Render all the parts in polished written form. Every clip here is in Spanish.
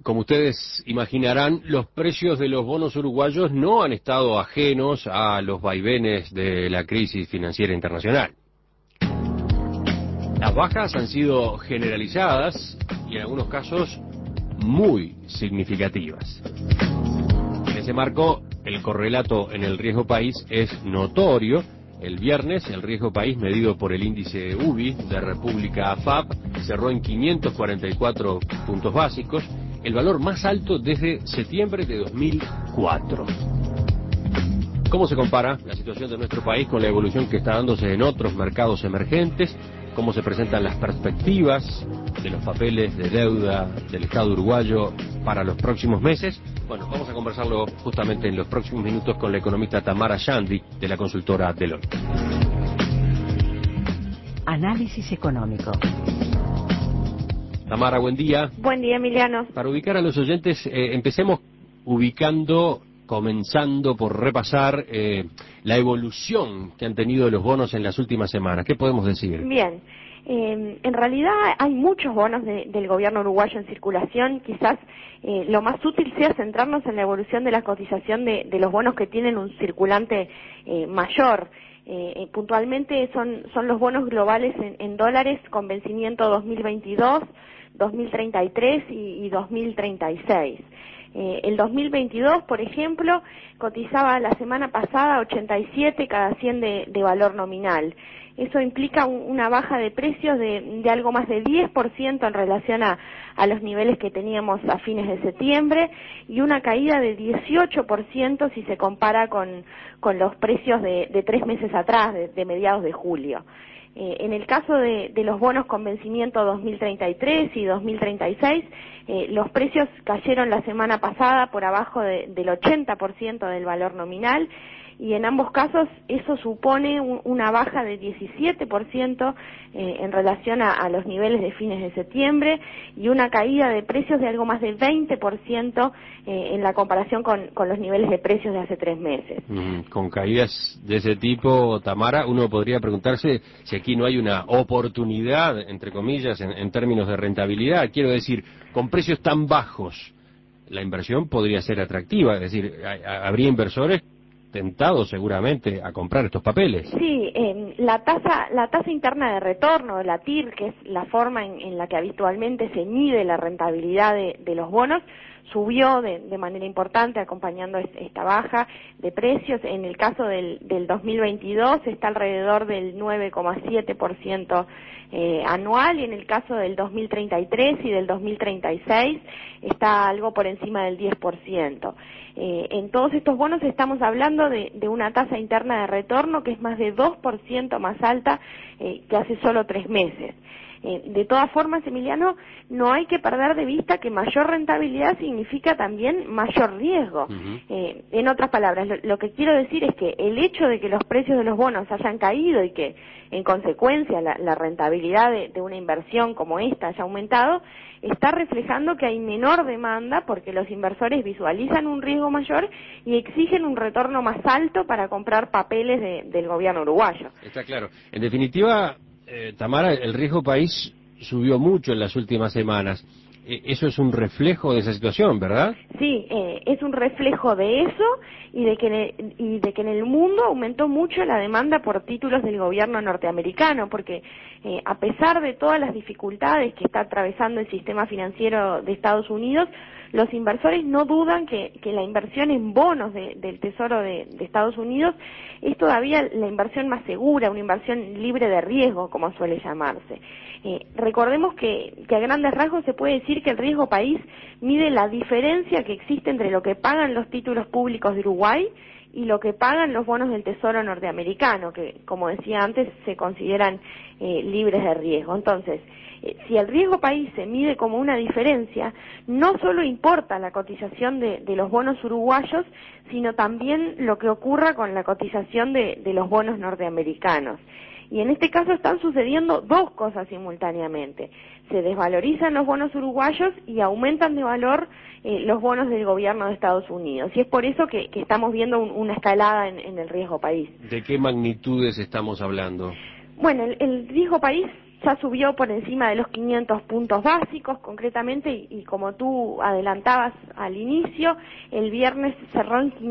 como ustedes imaginarán, los precios de los bonos uruguayos no han estado ajenos a los vaivenes de la crisis financiera internacional. Las bajas han sido generalizadas y en algunos casos muy significativas. En ese marco, el correlato en el riesgo país es notorio. El viernes, el riesgo país medido por el índice UBI de República AFAP cerró en 544 puntos básicos, el valor más alto desde septiembre de 2004. ¿Cómo se compara la situación de nuestro país con la evolución que está dándose en otros mercados emergentes? ¿Cómo se presentan las perspectivas de los papeles de deuda del Estado uruguayo para los próximos meses? Bueno, vamos a conversarlo justamente en los próximos minutos con la economista Tamara Yandi, de la consultora Deloitte. Análisis económico. Tamara, buen día. Buen día, Emiliano. Para ubicar a los oyentes, empecemos comenzando por repasar la evolución que han tenido los bonos en las últimas semanas. ¿Qué podemos decir? Bien. En realidad hay muchos bonos del gobierno uruguayo en circulación. Quizás lo más útil sea centrarnos en la evolución de la cotización de los bonos que tienen un circulante mayor. Puntualmente son los bonos globales en dólares con vencimiento 2022, 2033 y 2036. El 2022, por ejemplo, cotizaba la semana pasada 87 cada 100 de valor nominal. Eso implica una baja de precios de algo más de 10% en relación a los niveles que teníamos a fines de septiembre y una caída de 18% si se compara con los precios de 3 meses atrás, de mediados de julio. En el caso de los bonos con vencimiento 2033 y 2036, los precios cayeron la semana pasada por abajo del 80% del valor nominal y en ambos casos eso supone una baja de 17% en relación a los niveles de fines de septiembre y una caída de precios de algo más de 20% en la comparación con los niveles de precios de hace 3 meses. Con caídas de ese tipo, Tamara, uno podría preguntarse si aquí no hay una oportunidad, entre comillas, en términos de rentabilidad. Quiero decir, con precios tan bajos, la inversión podría ser atractiva, es decir, habría inversores tentados seguramente a comprar estos papeles. Sí, la tasa interna de retorno, la TIR, que es la forma en la que habitualmente se mide la rentabilidad de los bonos, subió de manera importante acompañando esta baja de precios. En el caso del 2022 está alrededor del 9,7% anual y en el caso del 2033 y del 2036 está algo por encima del 10%. En todos estos bonos estamos hablando de una tasa interna de retorno que es más de 2% más alta que hace solo 3 meses. De todas formas, Emiliano, no hay que perder de vista que mayor rentabilidad significa también mayor riesgo. En otras palabras, lo que quiero decir es que el hecho de que los precios de los bonos hayan caído y que, en consecuencia, la rentabilidad de una inversión como esta haya aumentado, está reflejando que hay menor demanda porque los inversores visualizan un riesgo mayor y exigen un retorno más alto para comprar papeles del gobierno uruguayo. Está claro. En definitiva, Tamara, el riesgo país subió mucho en las últimas semanas. Eso es un reflejo de esa situación, ¿verdad? Sí, es un reflejo de eso y de que en el mundo aumentó mucho la demanda por títulos del gobierno norteamericano, porque a pesar de todas las dificultades que está atravesando el sistema financiero de Estados Unidos, los inversores no dudan que la inversión en bonos del Tesoro de Estados Unidos es todavía la inversión más segura, una inversión libre de riesgo, como suele llamarse. Recordemos que a grandes rasgos se puede decir que el riesgo país mide la diferencia que existe entre lo que pagan los títulos públicos de Uruguay y lo que pagan los bonos del Tesoro norteamericano, que, como decía antes, se consideran libres de riesgo. Entonces, si el riesgo país se mide como una diferencia, no solo importa la cotización de los bonos uruguayos, sino también lo que ocurra con la cotización de los bonos norteamericanos. Y en este caso están sucediendo dos cosas simultáneamente. Se desvalorizan los bonos uruguayos y aumentan de valor los bonos del gobierno de Estados Unidos. Y es por eso que estamos viendo una escalada en el riesgo país. ¿De qué magnitudes estamos hablando? Bueno, el riesgo país ya subió por encima de los 500 puntos básicos, concretamente, y como tú adelantabas al inicio, el viernes cerró en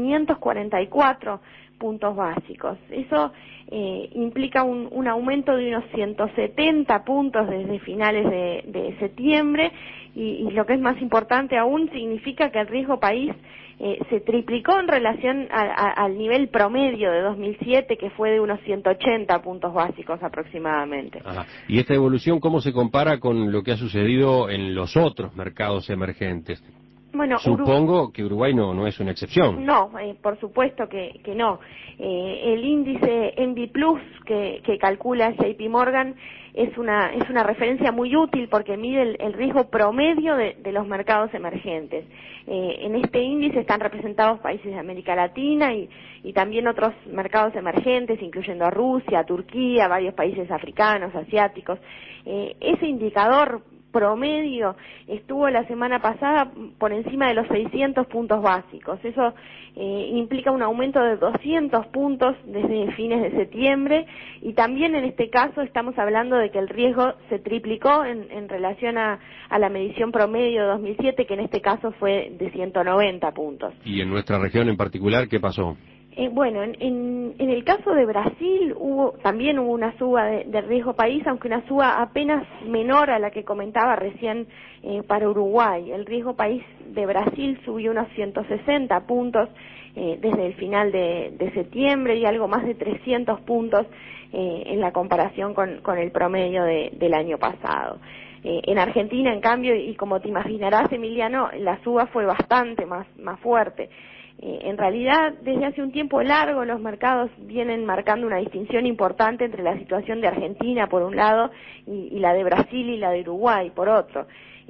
544 puntos básicos. Eso implica un aumento de unos 170 puntos desde finales de septiembre, y lo que es más importante aún, significa que el riesgo país se triplicó en relación al nivel promedio de 2007, que fue de unos 180 puntos básicos aproximadamente. Ajá. ¿Y esta evolución cómo se compara con lo que ha sucedido en los otros mercados emergentes? Bueno, supongo que Uruguay no es una excepción. No, por supuesto que no. El índice Envi Plus que calcula JP Morgan es una referencia muy útil porque mide el riesgo promedio de los mercados emergentes. En este índice están representados países de América Latina y también otros mercados emergentes, incluyendo a Rusia, a Turquía, varios países africanos, asiáticos. Ese indicador promedio estuvo la semana pasada por encima de los 600 puntos básicos. Eso implica un aumento de 200 puntos desde fines de septiembre, y también en este caso estamos hablando de que el riesgo se triplicó en relación a la medición promedio de 2007, que en este caso fue de 190 puntos. ¿Y en nuestra región en particular qué pasó? Bueno, en el caso de Brasil también hubo una suba de riesgo país, aunque una suba apenas menor a la que comentaba recién para Uruguay. El riesgo país de Brasil subió unos 160 puntos desde el final de septiembre, y algo más de 300 puntos en la comparación con el promedio del año pasado. En Argentina, en cambio, y como te imaginarás, Emiliano, la suba fue bastante más fuerte. En realidad, desde hace un tiempo largo, los mercados vienen marcando una distinción importante entre la situación de Argentina, por un lado, y la de Brasil y la de Uruguay, por otro.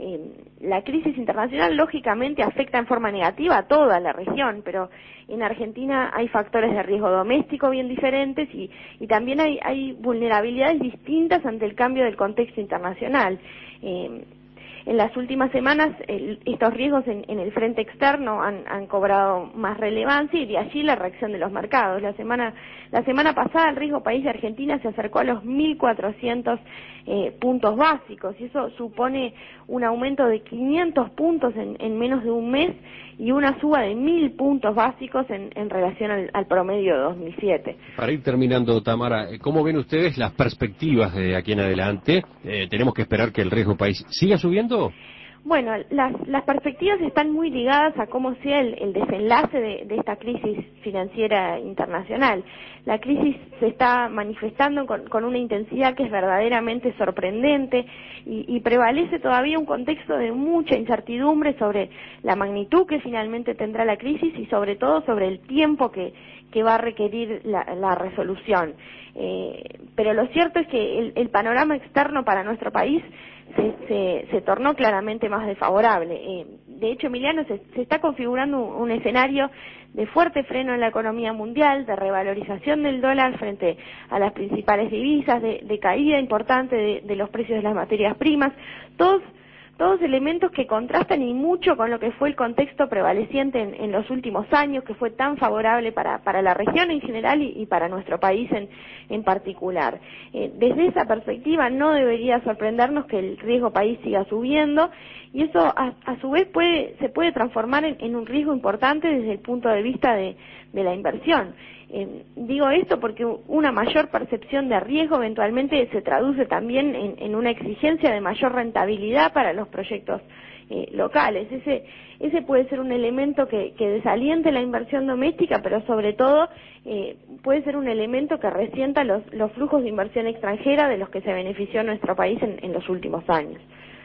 La crisis internacional, lógicamente, afecta en forma negativa a toda la región, pero en Argentina hay factores de riesgo doméstico bien diferentes, y también hay vulnerabilidades distintas ante el cambio del contexto internacional. En las últimas semanas estos riesgos en el frente externo han cobrado más relevancia, y de allí la reacción de los mercados. La semana pasada el riesgo país de Argentina se acercó a los 1.400 puntos básicos, y eso supone un aumento de 500 puntos en menos de un mes, y una suba de 1.000 puntos básicos en relación al promedio de 2007. Para ir terminando, Tamara, ¿cómo ven ustedes las perspectivas de aquí en adelante? ¿Tenemos que esperar que el riesgo país siga subiendo? Bueno, las perspectivas están muy ligadas a cómo sea el desenlace de esta crisis financiera internacional. La crisis se está manifestando con una intensidad que es verdaderamente sorprendente, y prevalece todavía un contexto de mucha incertidumbre sobre la magnitud que finalmente tendrá la crisis, y sobre todo sobre el tiempo que va a requerir la resolución. Pero lo cierto es que el panorama externo para nuestro país se tornó claramente más desfavorable. De hecho, Emiliano, se está configurando un escenario de fuerte freno en la economía mundial, de revalorización del dólar frente a las principales divisas, de caída importante de los precios de las materias primas, todos elementos que contrastan y mucho con lo que fue el contexto prevaleciente en los últimos años, que fue tan favorable para la región en general y para nuestro país en particular. Desde esa perspectiva no debería sorprendernos que el riesgo país siga subiendo, y eso a su vez se puede transformar en un riesgo importante desde el punto de vista de la inversión. Digo esto porque una mayor percepción de riesgo eventualmente se traduce también en una exigencia de mayor rentabilidad para los proyectos locales. Ese puede ser un elemento que desaliente la inversión doméstica, pero sobre todo puede ser un elemento que resienta los flujos de inversión extranjera de los que se benefició nuestro país en los últimos años.